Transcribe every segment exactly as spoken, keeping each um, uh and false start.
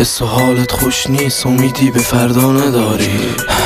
حس و حالت خوش نیست، امیدی به فردا نداری.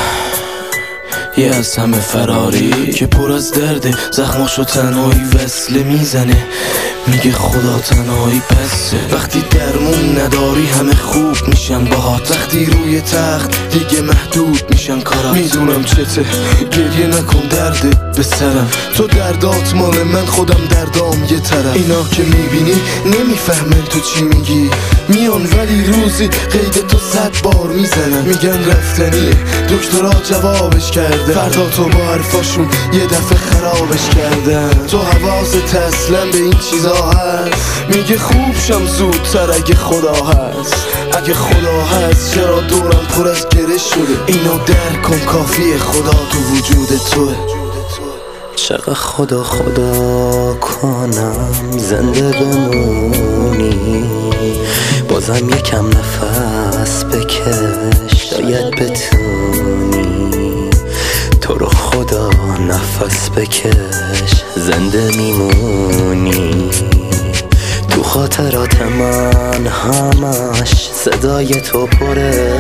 یه از همه فراری که پر از درده، زخماشو تنهایی وصله میزنه، میگه خدا تنهایی بسه. وقتی درمون نداری همه خوب میشن باهات، وقتی روی تخت دیگه محدود میشن کارات. میدونم چته، گریه نکن درد به سرم، تو دردات مال من، خودم دردام یه طرف. اینا که میبینی نمیفهمن تو چی میگی، میان ولی روزی قید تو صد بار میزنن، میگن رفتنیه دکترها جوابش کرده، فردا تو با حرفاشون یه دفعه خرابش کردن. تو حواست اصلا به این چیزا هست، میگه خوب شم زودتر اگه خدا هست. اگه خدا هست چرا دورم پر از گره شده، اینو درک کن کافیه، خدا تو وجود توه. چقدر خدا خدا کنم زنده بمونی، بازم یکم نفس بکش شاید بتونی. تو رو خدا نفس بکش زنده میمونی. تو خاطرات من همش صدای تو پره،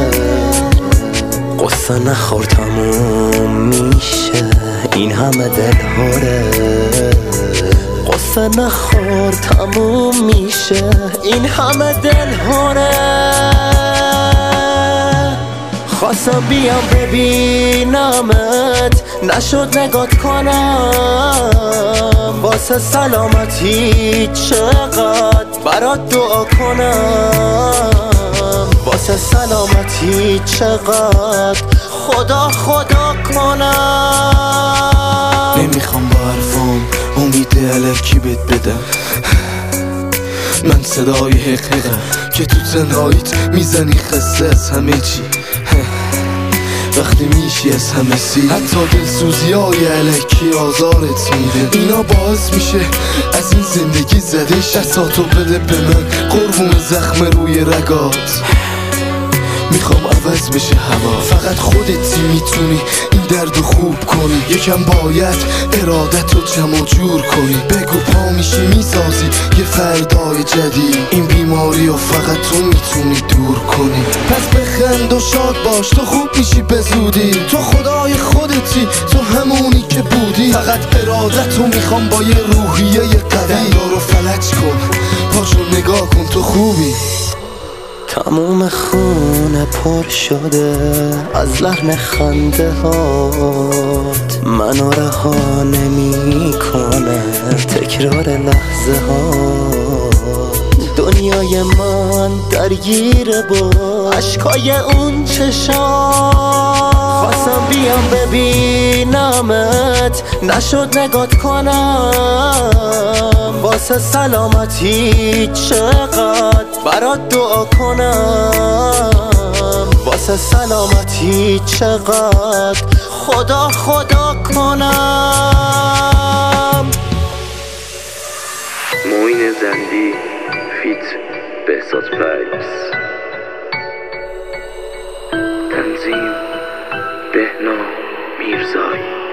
قصه نخور تموم میشه این همه دل هره. قصه نخور تموم میشه این همه دل هره. خواستم بیام ببینمت نشد نگات کنم، واسه سلامتی چقدر برات دعا کنم، واسه سلامتی چقدر خدا خدا کنم. نمیخوام با حرفام امید الکی بهت بدم، من صدای حقیقم که تو تنهاییت میزنی خسته از همه چی. وقتی میشی از همه سی، حتی دلسوزی های الکی آزارت میده، اینا باعث میشه از این زندگی زدش. دستاتو بده به من قربون زخم روی رگات، میخوام عوض بشه هوا، فقط خودتی میتونی این دردو خوب کنی. یکم باید ارادتو جمع جور کنی، بگو پا میشی میسازی یه فردای جدید، این بیماری رو فقط تو میتونی دور کنی. پس بخند و شاد باش، تو خوب میشی به زودی، تو خدای خودتی، تو همونی که بودی. فقط ارادتو میخوام با یه روحیه قوی، دارو فلج کن پاشو نگاه کن تو خوبی. تموم خونه پر شده از لحن خنده هات، منو رها نمی کنه تکرار لحظه هات. دنیای من درگیره با عشقای اون چشات، خواستم بیام ببینمت نشد نگات کنم، واسه سلامتی چقدر برات دعا کنم، واسه سلامتی چقدر خدا خدا کنم. معین زندی فیت بهزاد فیبز، تنظیم بهنام میرزایی.